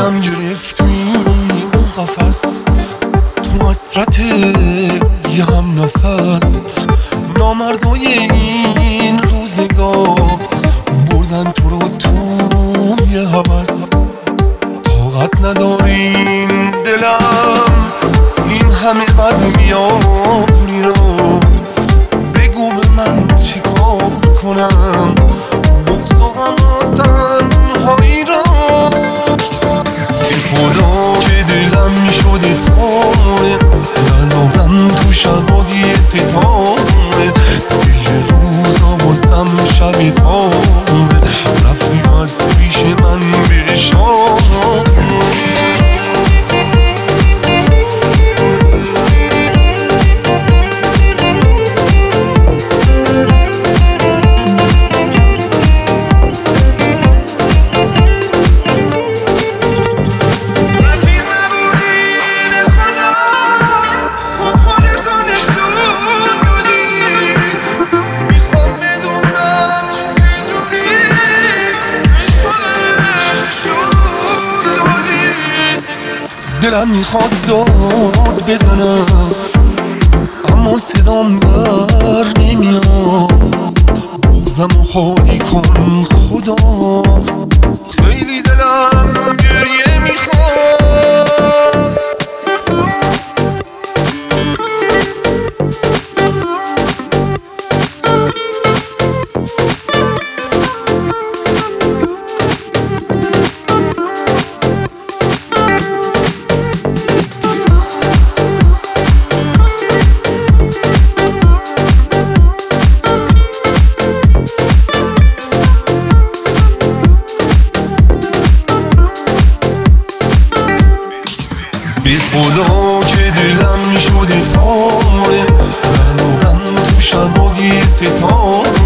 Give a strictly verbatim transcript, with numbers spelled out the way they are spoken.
دلم گرفت این قفس، تو حسرت یه هم نفس. نامردای این روزگار بردن تو رو تو یه هوس. طاقت ندارین دلم این همه بد میاری رو، بگو به من چی کار کنم بغض و غم و تنهایی را. ای خدا که دلم شده پاره، ندارم تو شبادی ستاره. دیگه روزا واسم شبی تاره، رفتی از پیش من به شام. دلم میخواد داد بزنم اما صدام بر نمیاد. بغضم و خالی کن خدا، خیلی دلم گریه میخواد. بی خدا که دلم شده پاره، ندارم تو شبادی ستاره.